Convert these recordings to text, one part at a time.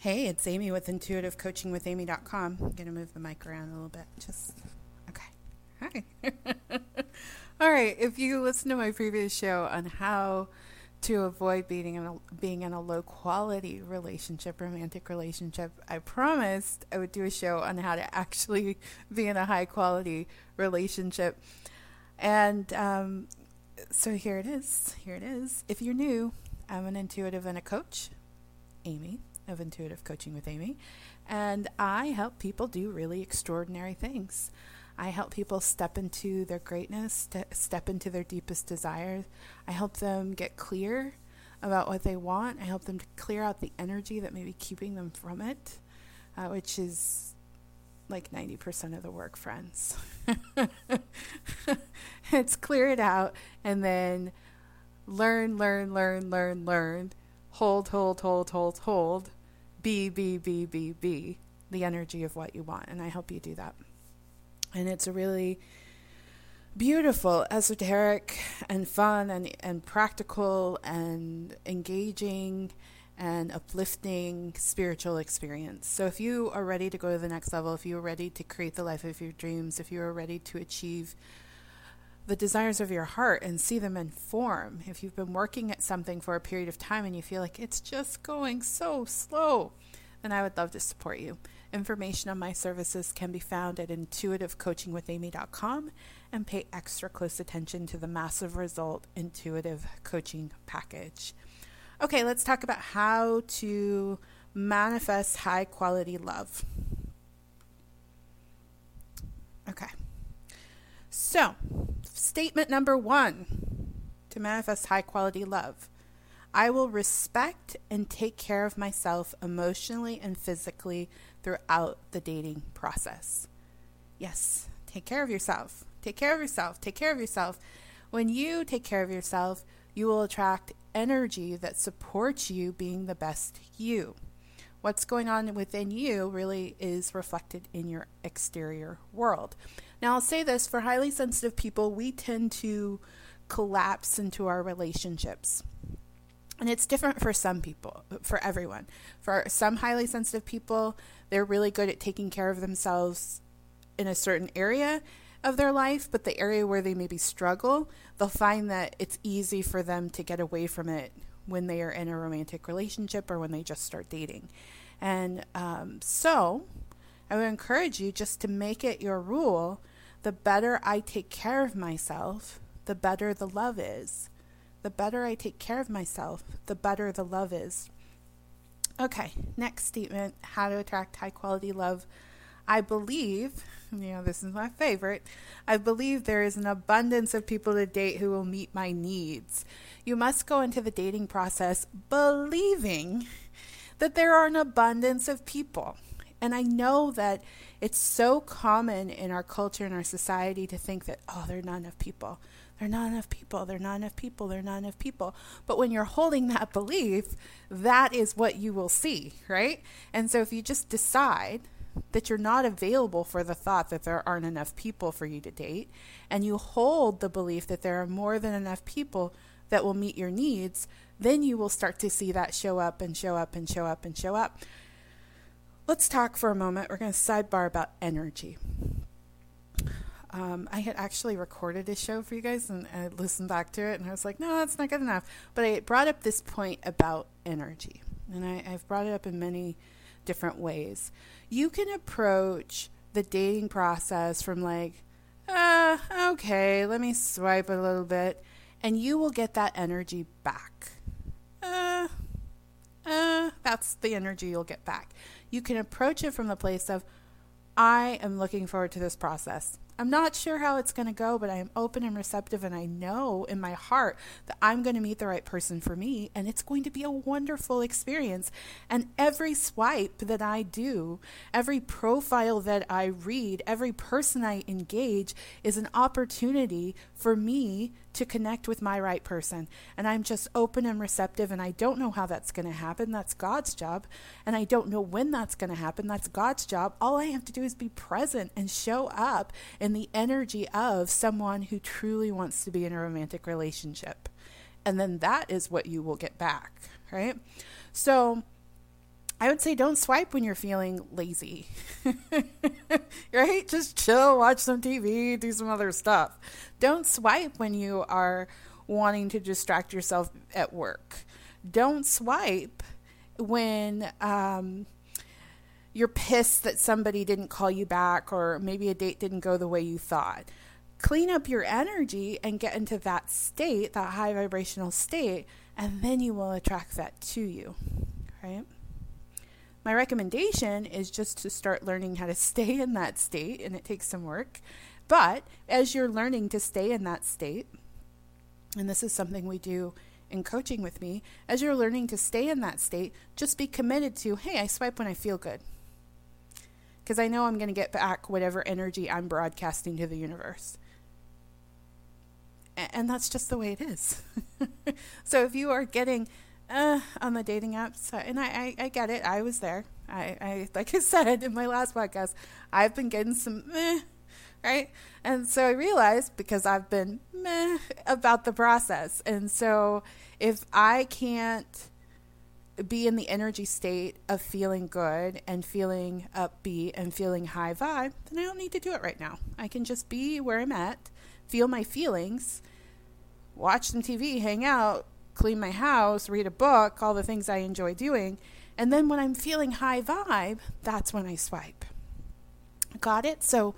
Hey, it's Amy with intuitivecoachingwithamy.com. I'm going to move the mic around a little bit. Okay. Hi. All right. If you listen to my previous show on how to avoid being in a low quality relationship, romantic relationship, I promised I would do a show on how to actually be in a high quality relationship. And so here it is. If you're new, I'm an intuitive and a coach, Amy, of Intuitive Coaching with Amy, and I help people do really extraordinary things. I help people step into their greatness, step into their deepest desires. I help them get clear about what they want. I help them to clear out the energy that may be keeping them from it, which is like 90% of the work, friends. It's clear it out and then learn, hold, be, the energy of what you want. And I help you do that. And it's a really beautiful, esoteric, and fun, and practical, and engaging, and uplifting spiritual experience. So if you are ready to go to the next level, if you are ready to create the life of your dreams, if you are ready to achieve the desires of your heart and see them in form, if you've been working at something for a period of time and you feel like it's just going so slow, then I would love to support you. Information on my services can be found at intuitivecoachingwithamy.com, and pay extra close attention to the Massive Result Intuitive Coaching Package. Okay, let's talk about how to manifest high quality love. Okay. So, statement number 1 to manifest high quality love. I will respect and take care of myself emotionally and physically throughout the dating process. Yes, take care of yourself. Take care of yourself. Take care of yourself. When you take care of yourself, you will attract energy that supports you being the best you. What's going on within you really is reflected in your exterior world. Now, I'll say this, for highly sensitive people, we tend to collapse into our relationships. And it's different for some people, for everyone. For some highly sensitive people, they're really good at taking care of themselves in a certain area of their life, but the area where they maybe struggle, they'll find that it's easy for them to get away from it when they are in a romantic relationship or when they just start dating. And so I would encourage you just to make it your rule. The better I take care of myself, the better the love is. The better I take care of myself, the better the love is. Okay, next statement, how to attract high quality love. I believe, this is my favorite, I believe there is an abundance of people to date who will meet my needs. You must go into the dating process believing that there are an abundance of people. And I know that it's so common in our culture and our society to think that, there are not enough people. There are not enough people. There are not enough people. There are not enough people. But when you're holding that belief, that is what you will see, right? And so if you just decide that you're not available for the thought that there aren't enough people for you to date, and you hold the belief that there are more than enough people that will meet your needs, then you will start to see that show up and show up and show up and show up. Let's talk for a moment. We're going to sidebar about energy. I had actually recorded a show for you guys and I listened back to it and I was like, no, that's not good enough. But I brought up this point about energy, and I've brought it up in many different ways. You can approach the dating process from like, okay, let me swipe a little bit, and you will get that energy back. That's the energy you'll get back. You can approach it from the place of, I am looking forward to this process. I'm not sure how it's going to go, but I am open and receptive, and I know in my heart that I'm going to meet the right person for me, and it's going to be a wonderful experience. And every swipe that I do, every profile that I read, every person I engage is an opportunity for me to connect with my right person. And I'm just open and receptive, and I don't know how that's going to happen. That's God's job. And I don't know when that's going to happen. That's God's job. All I have to do is be present and show up in the energy of someone who truly wants to be in a romantic relationship. And then that is what you will get back, right? So I would say don't swipe when you're feeling lazy, right? Just chill, watch some TV, do some other stuff. Don't swipe when you are wanting to distract yourself at work. Don't swipe when you're pissed that somebody didn't call you back, or maybe a date didn't go the way you thought. Clean up your energy and get into that state, that high vibrational state, and then you will attract that to you, right? My recommendation is just to start learning how to stay in that state, and it takes some work. But as you're learning to stay in that state, and this is something we do in coaching with me, as you're learning to stay in that state, just be committed to, hey, I swipe when I feel good. Because I know I'm going to get back whatever energy I'm broadcasting to the universe. And that's just the way it is. So if you are getting on the dating apps, and I get it, I was there. I like I said in my last podcast, I've been getting some right? And so I realized, because I've been about the process. And so if I can't be in the energy state of feeling good and feeling upbeat and feeling high vibe, then I don't need to do it right now. I can just be where I'm at, feel my feelings, watch some TV, hang out, clean my house, read a book, all the things I enjoy doing. And then when I'm feeling high vibe, that's when I swipe. Got it? So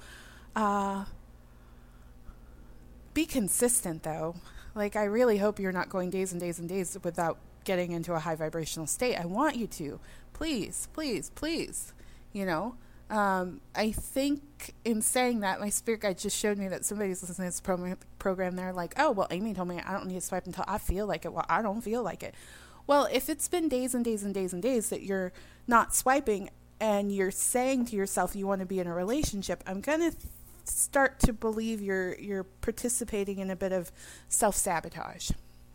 be consistent, though. Like, I really hope you're not going days and days and days without getting into a high vibrational state. I want you to. Please, please, please. You know, I think in saying that, my spirit guide just showed me that somebody's listening to this program. They're like, oh, well, Amy told me I don't need to swipe until I feel like it. Well, I don't feel like it. Well, if it's been days and days and days and days that you're not swiping, and you're saying to yourself you want to be in a relationship, I'm going to start to believe you're participating in a bit of self-sabotage.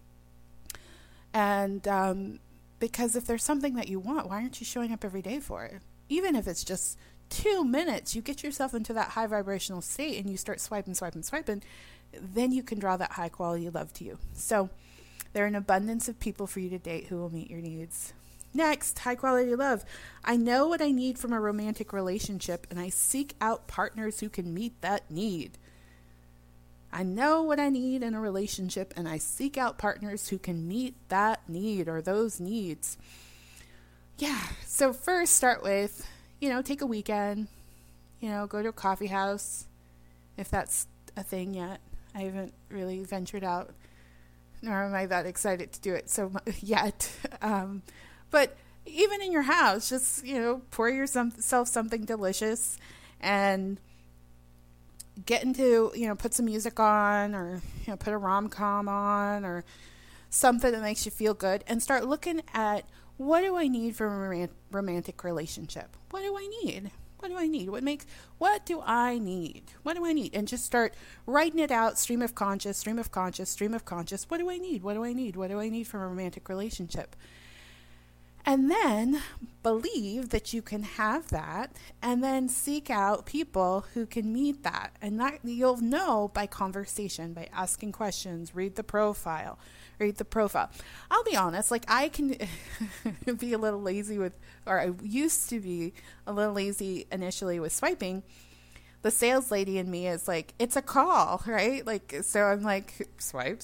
And because if there's something that you want, why aren't you showing up every day for it? Even if it's just 2 minutes, you get yourself into that high vibrational state and you start swiping, then you can draw that high quality love to you. So there are an abundance of people for you to date who will meet your needs. Next, high quality love. I know what I need from a romantic relationship, and I seek out partners who can meet that need. I know what I need in a relationship, and I seek out partners who can meet that need or those needs. Yeah, so first start with, take a weekend, go to a coffee house, if that's a thing yet. I haven't really ventured out, nor am I that excited to do it yet. But even in your house, just, pour yourself something delicious and get into, put some music on, or, put a rom-com on, or something that makes you feel good, and start looking at, what do I need from a romantic relationship? What do I need? What do I need? What do I need? What do I need? And just start writing it out, stream of conscious. What do I need? What do I need? What do I need from a romantic relationship? And then believe that you can have that, and then seek out people who can meet that. And that you'll know by conversation, by asking questions, read the profile. I'll be honest, I can be a little lazy I used to be a little lazy initially with swiping. The sales lady in me is like, it's a call, right? So I'm like, swipe.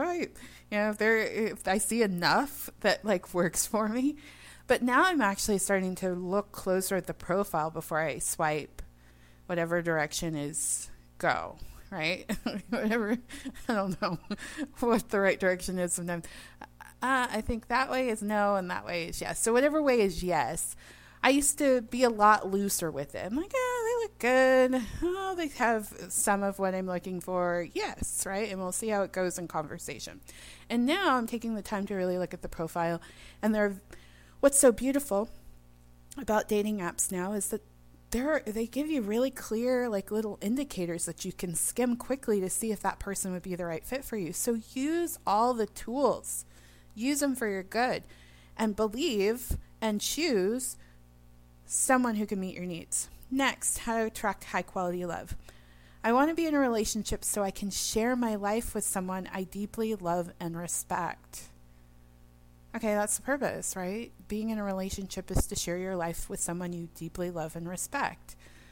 If I see enough that works for me. But now I'm actually starting to look closer at the profile before I swipe whatever direction is go, right? Whatever, I don't know what the right direction is sometimes. I think that way is no, and that way is yes. So whatever way is yes. I used to be a lot looser with it. I'm like, they look good. Oh, they have some of what I'm looking for. Yes, right? And we'll see how it goes in conversation. And now I'm taking the time to really look at the profile. And what's so beautiful about dating apps now is that they give you really clear, little indicators that you can skim quickly to see if that person would be the right fit for you. So use all the tools. Use them for your good. And believe and choose someone who can meet your needs. Next, how to attract high quality love. I want to be in a relationship so I can share my life with someone I deeply love and respect. Okay, that's the purpose, right? Being in a relationship is to share your life with someone you deeply love and respect.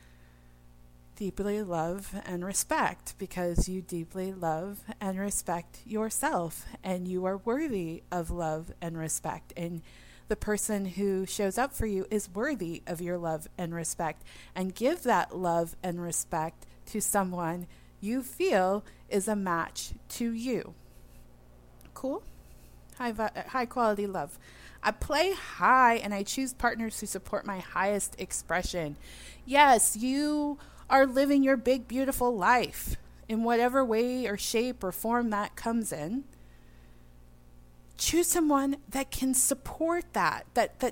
Deeply love and respect because you deeply love and respect yourself, and you are worthy of love and respect. And the person who shows up for you is worthy of your love and respect. And give that love and respect to someone you feel is a match to you. Cool? High quality love. I play high and I choose partners who support my highest expression. Yes, you are living your big, beautiful life in whatever way or shape or form that comes in. Choose someone that can support that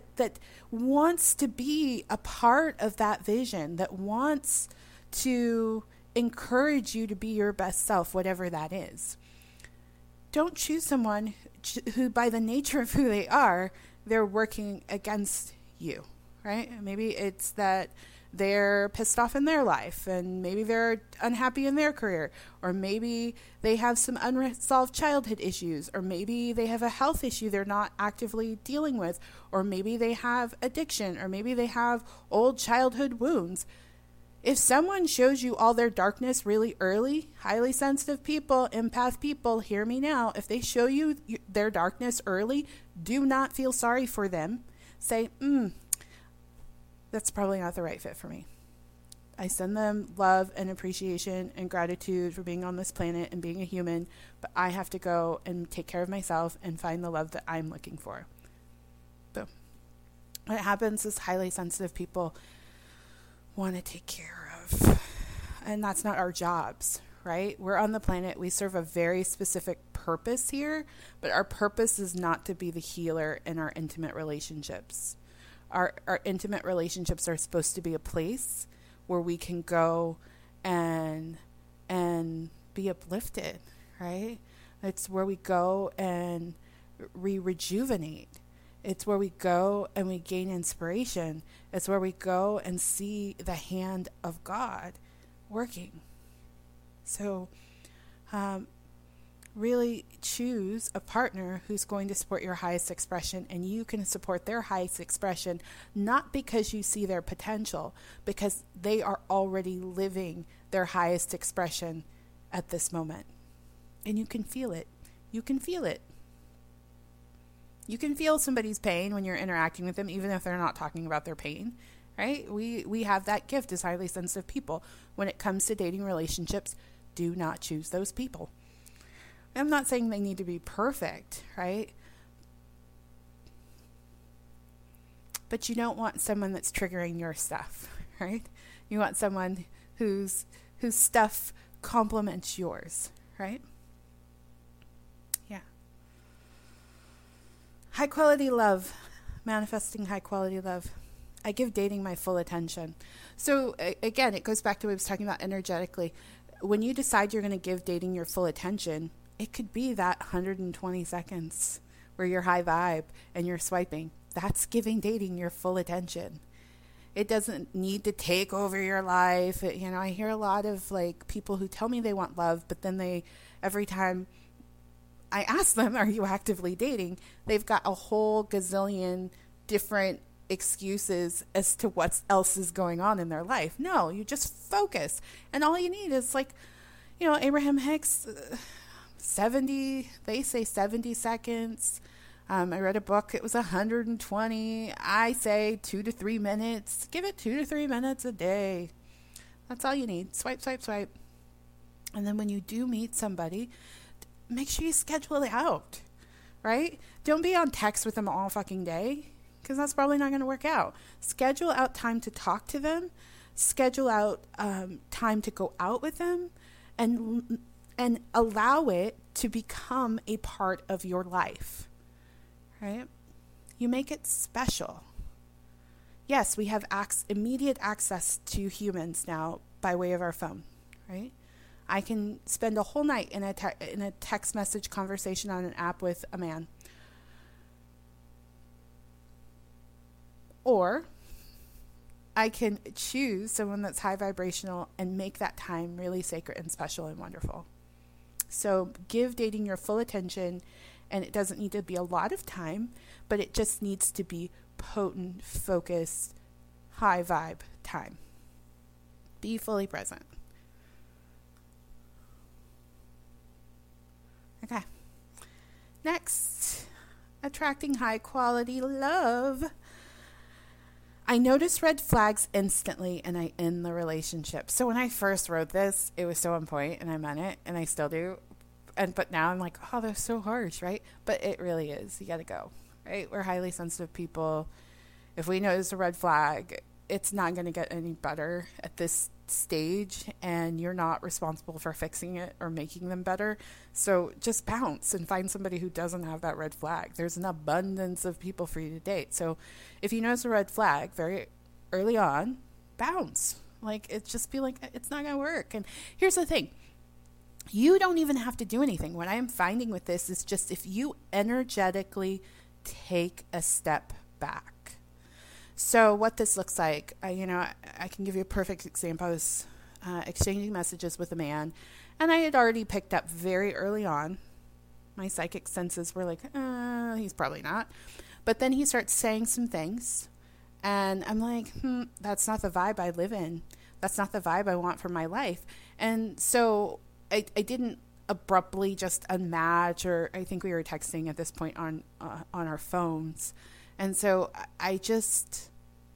wants to be a part of that vision, that wants to encourage you to be your best self, whatever that is. Don't choose someone who, by the nature of who they are, they're working against you, right? Maybe it's that they're pissed off in their life, and maybe they're unhappy in their career, or maybe they have some unresolved childhood issues, or maybe they have a health issue they're not actively dealing with, or maybe they have addiction, or maybe they have old childhood wounds. If someone shows you all their darkness really early, highly sensitive people, empath people, hear me now. If they show you their darkness early, do not feel sorry for them. Say, that's probably not the right fit for me. I send them love and appreciation and gratitude for being on this planet and being a human, but I have to go and take care of myself and find the love that I'm looking for. Boom. What happens is highly sensitive people want to take care of, and that's not our jobs, right? We're on the planet. We serve a very specific purpose here, but our purpose is not to be the healer in our intimate relationships. Our intimate relationships are supposed to be a place where we can go and be uplifted, right? It's where we go and rejuvenate. It's where we go and we gain inspiration. It's where we go and see the hand of God working. So, really choose a partner who's going to support your highest expression, and you can support their highest expression not because you see their potential, because they are already living their highest expression at this moment. And you can feel it. You can feel it. You can feel somebody's pain when you're interacting with them, even if they're not talking about their pain, right? We have that gift as highly sensitive people. When it comes to dating relationships, do not choose those people. I'm not saying they need to be perfect, right? But you don't want someone that's triggering your stuff, right? You want someone whose stuff complements yours, right? Yeah. High quality love, manifesting high quality love. I give dating my full attention. So again, it goes back to what I was talking about energetically. When you decide you're going to give dating your full attention, it could be that 120 seconds where you're high vibe and you're swiping. That's giving dating your full attention. It doesn't need to take over your life. I hear a lot of people who tell me they want love, but then every time I ask them, are you actively dating? They've got a whole gazillion different excuses as to what else is going on in their life. No, you just focus. And all you need is Abraham Hicks, 70 seconds. I read a book, it was 120. I say 2 to 3 minutes. Give it 2 to 3 minutes a day. That's all you need. Swipe, swipe, swipe. And then when you do meet somebody, make sure you schedule it out, right? Don't be on text with them all fucking day, because that's probably not going to work out. Schedule out time to talk to them. Schedule out time to go out with them, and allow it to become a part of your life, right? You make it special. Yes, we have immediate access to humans now by way of our phone, right? I can spend a whole night in a text message conversation on an app with a man. Or I can choose someone that's high vibrational and make that time really sacred and special and wonderful. So give dating your full attention And it doesn't need to be a lot of time, but it just needs to be potent, focused, high vibe time. Be fully present. Okay. Next, attracting high quality love. I notice red flags instantly and I end the relationship. So when I first wrote this, it was so on point and I meant it and I still do. But now I'm like, oh, that's so harsh, right? But it really is. You got to go, right? We're highly sensitive people. If we notice a red flag, it's not going to get any better at this stage, and you're not responsible for fixing it or making them better. So just bounce and find somebody who doesn't have that red flag. There's an abundance of people for you to date. So if you notice a red flag very early on, bounce. Like, it's just be like, it's not going to work. And here's the thing. You don't even have to do anything. What I am finding with this is just if you energetically take a step back. So what this looks like, I can give you a perfect example. I was exchanging messages with a man, and I had already picked up very early on. My psychic senses were like, he's probably not. But then he starts saying some things, and I'm like, that's not the vibe I live in. That's not the vibe I want for my life. And so I didn't abruptly just unmatch, or I think we were texting at this point on our phones. And so I just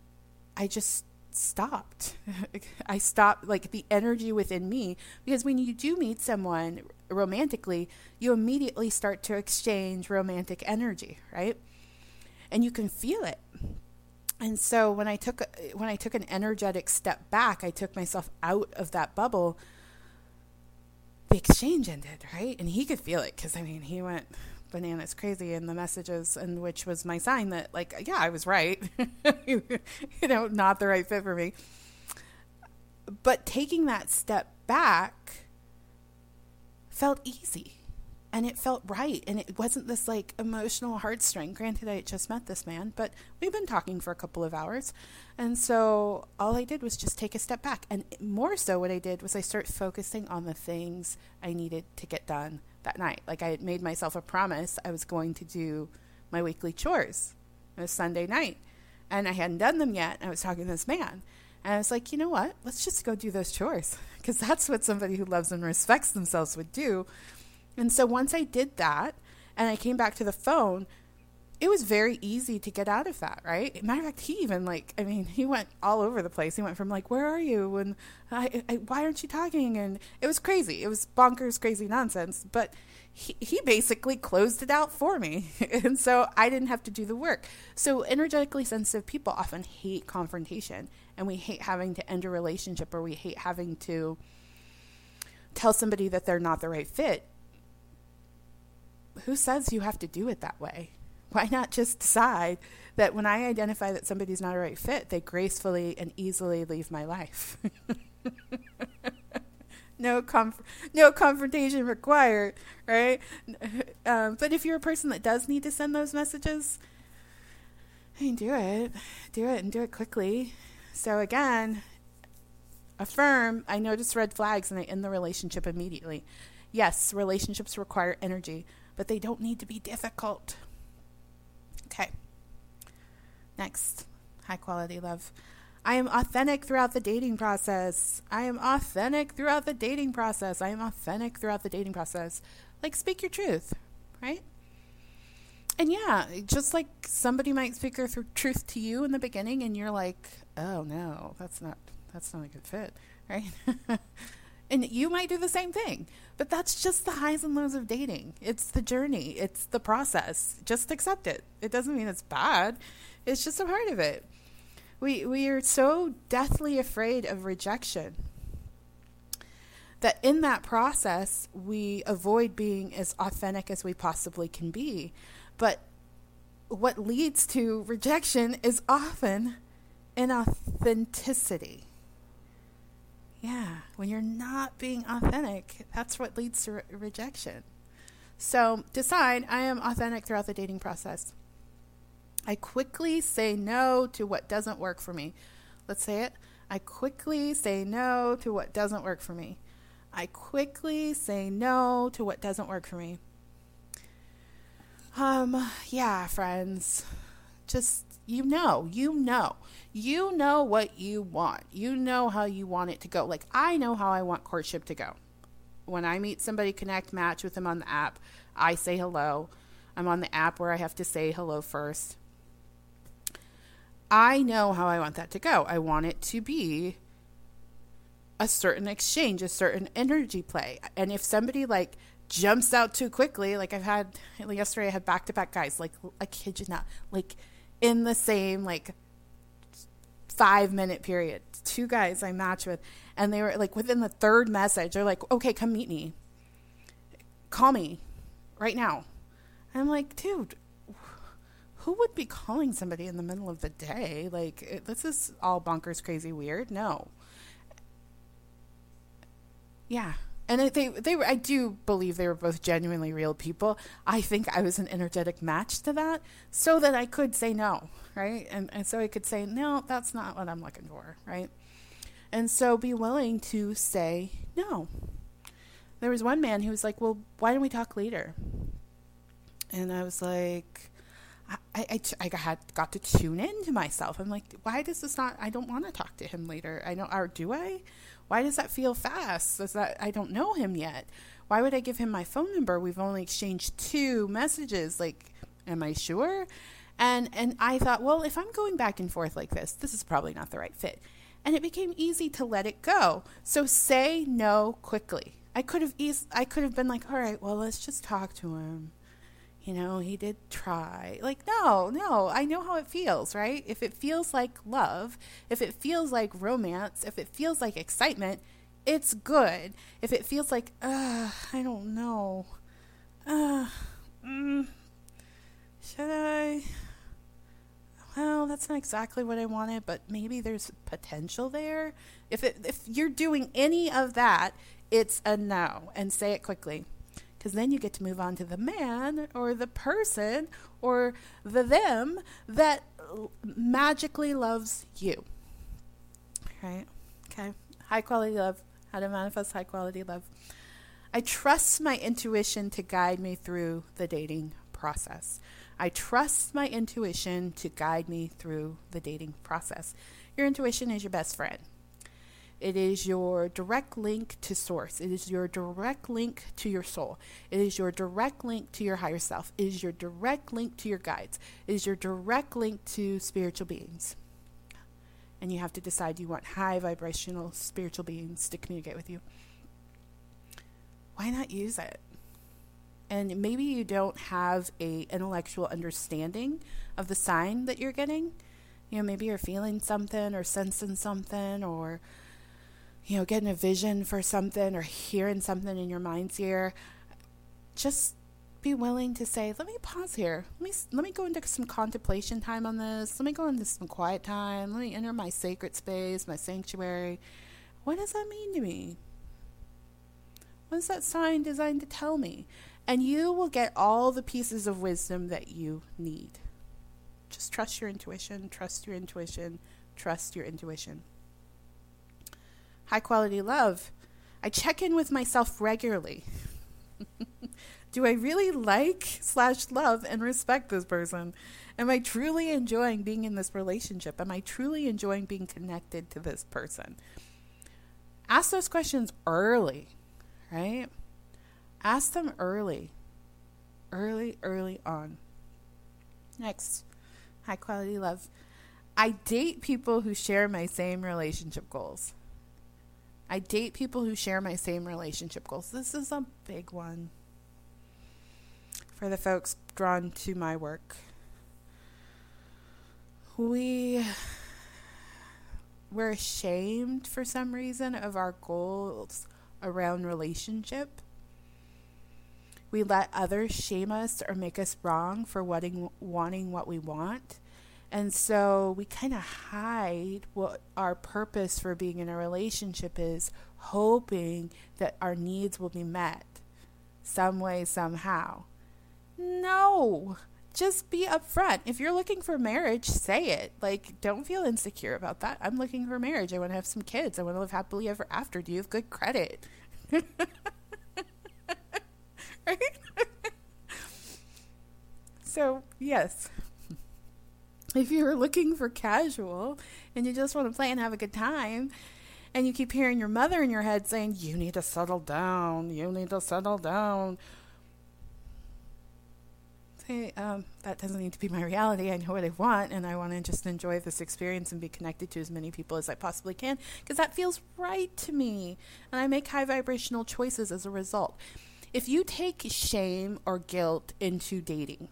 stopped. I stopped, like, the energy within me, because when you do meet someone romantically, you immediately start to exchange romantic energy, right? And you can feel it. And so when I took an energetic step back, I took myself out of that bubble, the exchange ended, right? And he could feel it, because he went bananas crazy in the messages, and which was my sign that, like, yeah, I was right. Not the right fit for me. But taking that step back felt easy, and it felt right, and it wasn't this like emotional heartstring. Granted, I had just met this man, but we've been talking for a couple of hours, and so all I did was just take a step back. And more so, what I did was I started focusing on the things I needed to get done that night. Like, I had made myself a promise I was going to do my weekly chores. It was Sunday night, and I hadn't done them yet. I was talking to this man, and I was like, you know what? Let's just go do those chores, because that's what somebody who loves and respects themselves would do. And so once I did that, and I came back to the phone, it was very easy to get out of that, right? Matter of fact, he even, he went all over the place. He went from, like, where are you? And why aren't you talking? And it was crazy. It was bonkers, crazy nonsense. But he basically closed it out for me. And so I didn't have to do the work. So energetically sensitive people often hate confrontation. And we hate having to end a relationship, or we hate having to tell somebody that they're not the right fit. Who says you have to do it that way? Why not just decide that when I identify that somebody's not a right fit, they gracefully and easily leave my life? No confrontation required, right? But if you're a person that does need to send those messages, do it and do it quickly. So again, affirm, I notice red flags and I end the relationship immediately. Yes, relationships require energy, but they don't need to be difficult. Okay. Next, high quality love. I am authentic throughout the dating process. Like, speak your truth, right? And yeah, just like somebody might speak their truth to you in the beginning, and you're like, oh no, that's not a good fit, right? And you might do the same thing, but that's just the highs and lows of dating. It's the journey. It's the process. Just accept it. It doesn't mean it's bad. It's just a part of it. We are so deathly afraid of rejection that in that process, we avoid being as authentic as we possibly can be. But what leads to rejection is often inauthenticity. Yeah, when you're not being authentic, that's what leads to rejection. So decide, I am authentic throughout the dating process. I quickly say no to what doesn't work for me. Let's say it. I quickly say no to what doesn't work for me. I quickly say no to what doesn't work for me. Yeah, friends, just, you know what you want. You know how you want it to go. Like, I know how I want courtship to go. When I meet somebody, connect, match with them on the app, I say hello. I'm on the app where I have to say hello first. I know how I want that to go. I want it to be a certain exchange, a certain energy play. And if somebody like jumps out too quickly, like yesterday I had back-to-back guys, like, I kid you not, like in the same like 5-minute period, 2 guys I matched with, and they were like within the 3rd message, they're like, okay, come meet me. Call me right now. And I'm like, dude, who would be calling somebody in the middle of the day? Like, this is all bonkers, crazy, weird. No. Yeah. And I do believe they were both genuinely real people. I think I was an energetic match to that, so that I could say no, right? And so I could say, no, that's not what I'm looking for, right? And so be willing to say no. There was one man who was like, well, why don't we talk later? And I was like, I got to tune into myself. I'm like, why does this not, I don't want to talk to him later. Or do I? Why does that feel fast? I don't know him yet. Why would I give him my phone number? We've only exchanged 2 messages. Like, am I sure? And I thought, well, if I'm going back and forth like this is probably not the right fit. And it became easy to let it go. So say no quickly. I could have been like, all right, well, let's just talk to him. You know, he did try. Like, no, I know how it feels, right? If it feels like love, if it feels like romance, if it feels like excitement, it's good. If it feels like, I don't know. Should I? Well, that's not exactly what I wanted, but maybe there's potential there. If you're doing any of that, it's a no, and say it quickly. Because then you get to move on to the man or the person or the them that magically loves you. Right? Okay. High quality love. How to manifest high quality love. I trust my intuition to guide me through the dating process. I trust my intuition to guide me through the dating process. Your intuition is your best friend. It is your direct link to source. It is your direct link to your soul. It is your direct link to your higher self. It is your direct link to your guides. It is your direct link to spiritual beings. And you have to decide you want high vibrational spiritual beings to communicate with you. Why not use it? And maybe you don't have a intellectual understanding of the sign that you're getting. You know, maybe you're feeling something or sensing something, or getting a vision for something or hearing something in your mind's ear. Just be willing to say, let me pause here. Let me go into some contemplation time on this. Let me go into some quiet time. Let me enter my sacred space, my sanctuary. What does that mean to me? What is that sign designed to tell me? And you will get all the pieces of wisdom that you need. Just trust your intuition, trust your intuition, trust your intuition. High quality love. I check in with myself regularly. Do I really like/love and respect this person? Am I truly enjoying being in this relationship? Am I truly enjoying being connected to this person? Ask those questions early, right? Ask them early on. Next, high quality love. I date people who share my same relationship goals. I date people who share my same relationship goals. This is a big one for the folks drawn to my work. We're ashamed for some reason of our goals around relationship. We let others shame us or make us wrong for wanting what we want. And so we kind of hide what our purpose for being in a relationship is, hoping that our needs will be met some way, somehow. No, just be upfront. If you're looking for marriage, say it. Like, don't feel insecure about that. I'm looking for marriage. I want to have some kids. I want to live happily ever after. Do you have good credit? Right? So, yes, if you're looking for casual and you just want to play and have a good time, and you keep hearing your mother in your head saying, you need to settle down, you need to settle down. Say, that doesn't need to be my reality. I know what I want, and I want to just enjoy this experience and be connected to as many people as I possibly can, because that feels right to me. And I make high vibrational choices as a result. If you take shame or guilt into dating,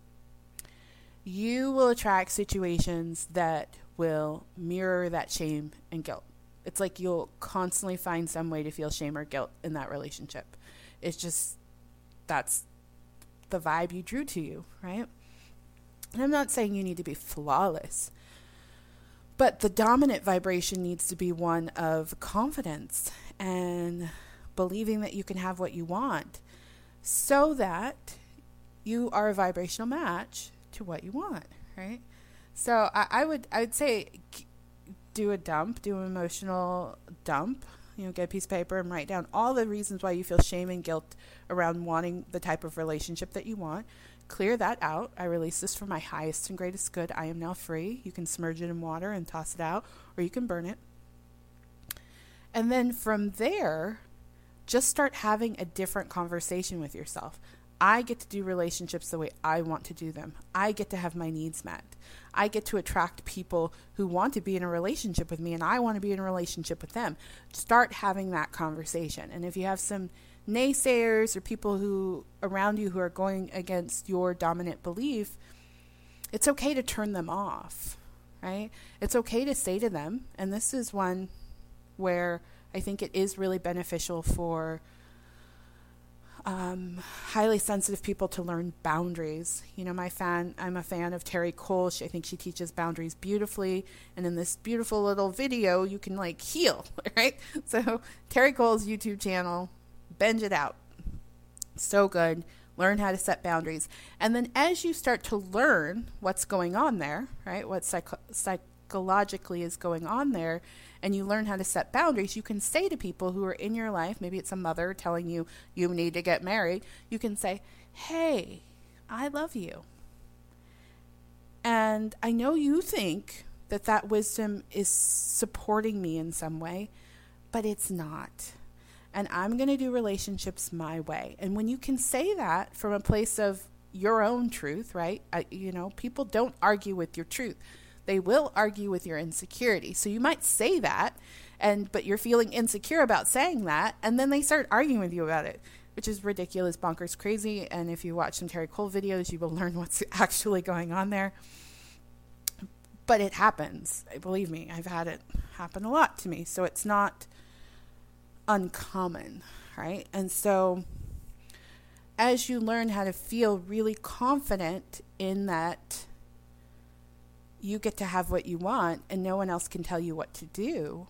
you will attract situations that will mirror that shame and guilt. It's like you'll constantly find some way to feel shame or guilt in that relationship. It's just, that's the vibe you drew to you, right? And I'm not saying you need to be flawless, but the dominant vibration needs to be one of confidence and believing that you can have what you want, so that you are a vibrational match to what you want, right? So I would say do an emotional dump, get a piece of paper and write down all the reasons why you feel shame and guilt around wanting the type of relationship that you want. Clear that out. I release this for my highest and greatest good. I am now free. You can submerge it in water and toss it out, or you can burn it. And then from there, just start having a different conversation with yourself. I get to do relationships the way I want to do them. I get to have my needs met. I get to attract people who want to be in a relationship with me, and I want to be in a relationship with them. Start having that conversation. And if you have some naysayers or people who around you who are going against your dominant belief, it's okay to turn them off, right? It's okay to say to them, and this is one where I think it is really beneficial for highly sensitive people to learn boundaries. I'm a fan of Terry Cole. I think she teaches boundaries beautifully. And in this beautiful little video, you can heal, right? So Terry Cole's YouTube channel, binge it out. So good. Learn how to set boundaries. And then as you start to learn what's going on there, right? What psychologically is going on there, and you learn how to set boundaries, you can say to people who are in your life, maybe it's a mother telling you you need to get married, you can say, hey, I love you. And I know you think that wisdom is supporting me in some way, but it's not. And I'm going to do relationships my way. And when you can say that from a place of your own truth, right? People don't argue with your truth. They will argue with your insecurity. So you might say that, but you're feeling insecure about saying that, and then they start arguing with you about it, which is ridiculous, bonkers, crazy. And if you watch some Terry Cole videos, you will learn what's actually going on there. But it happens. Believe me, I've had it happen a lot to me. So it's not uncommon, right? And so as you learn how to feel really confident in that you get to have what you want and no one else can tell you what to do,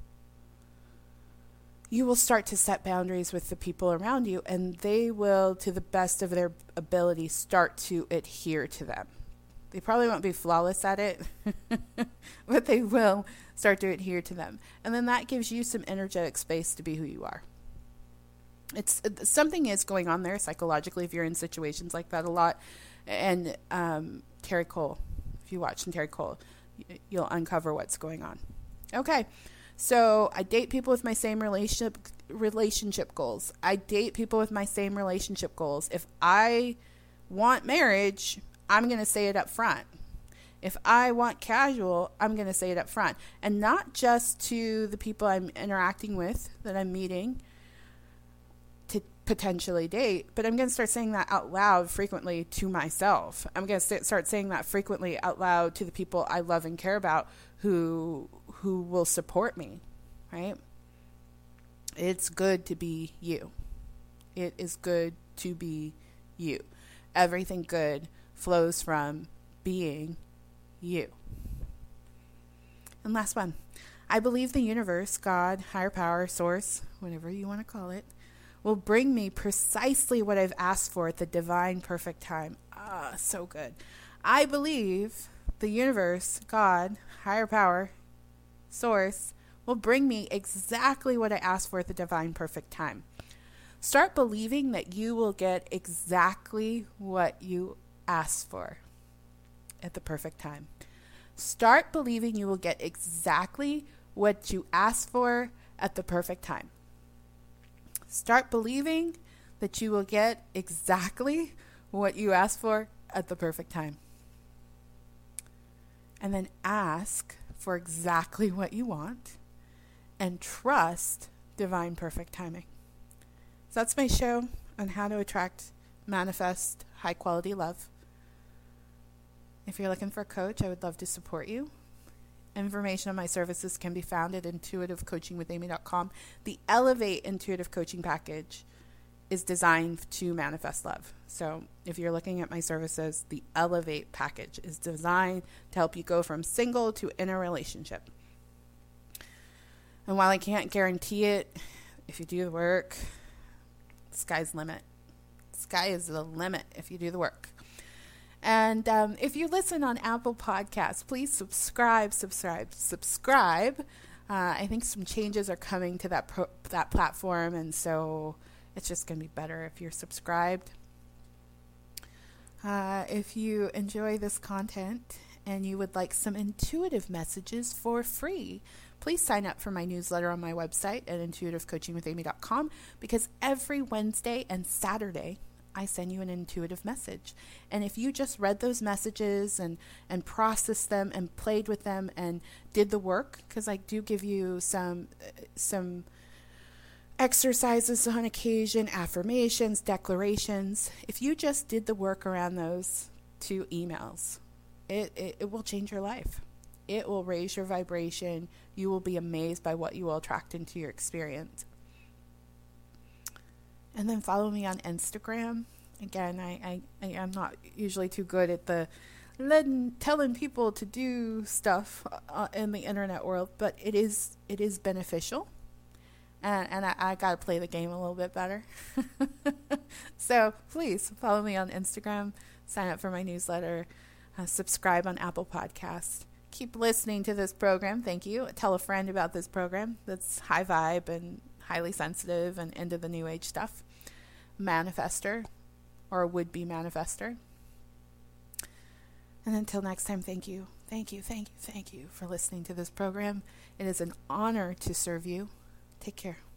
you will start to set boundaries with the people around you, and they will, to the best of their ability, start to adhere to them. They probably won't be flawless at it, but they will start to adhere to them. And then that gives you some energetic space to be who you are. Something is going on there psychologically if you're in situations like that a lot. And Terry Cole, if you watch Terry Cole, you'll uncover what's going on. Okay, so I date people with my same relationship goals. I date people with my same relationship goals. If I want marriage, I'm going to say it up front. If I want casual, I'm going to say it up front. And not just to the people I'm interacting with, that I'm meeting to potentially date, but I'm going to start saying that out loud frequently to myself. I'm going to start saying that frequently out loud to the people I love and care about who will support me, right? It's good to be you. It is good to be you. Everything good flows from being you. And last one. I believe the universe, God, higher power, source, whatever you want to call it, will bring me precisely what I've asked for at the divine perfect time. So good. I believe the universe, God, higher power, source, will bring me exactly what I asked for at the divine perfect time. Start believing that you will get exactly what you ask for at the perfect time. Start believing you will get exactly what you ask for at the perfect time. Start believing that you will get exactly what you ask for at the perfect time. And then ask for exactly what you want and trust divine perfect timing. So that's my show on how to attract, manifest high quality love. If you're looking for a coach, I would love to support you. Information on my services can be found at intuitivecoachingwithamy.com. The Elevate Intuitive Coaching Package is designed to manifest love. So if you're looking at my services, the Elevate package is designed to help you go from single to in a relationship. And while I can't guarantee it, if you do the work, sky's the limit. Sky is the limit if you do the work. And if you listen on Apple Podcasts, please subscribe. I think some changes are coming to that platform, and so it's just going to be better if you're subscribed. If you enjoy this content and you would like some intuitive messages for free, please sign up for my newsletter on my website at intuitivecoachingwithamy.com, because every Wednesday and Saturday I send you an intuitive message. And if you just read those messages and processed them and played with them and did the work, because I do give you some exercises on occasion, affirmations, declarations. If you just did the work around those 2 emails, it will change your life. It will raise your vibration. You will be amazed by what you will attract into your experience. And then follow me on Instagram. Again, I am not usually too good at telling people to do stuff in the internet world, but it is beneficial. And I got to play the game a little bit better. So please follow me on Instagram, sign up for my newsletter, subscribe on Apple Podcasts. Keep listening to this program. Thank you. Tell a friend about this program that's high vibe and highly sensitive and into the new age stuff. Manifester or would-be manifester. And until next time, thank you for listening to this program. It is an honor to serve you. Take care.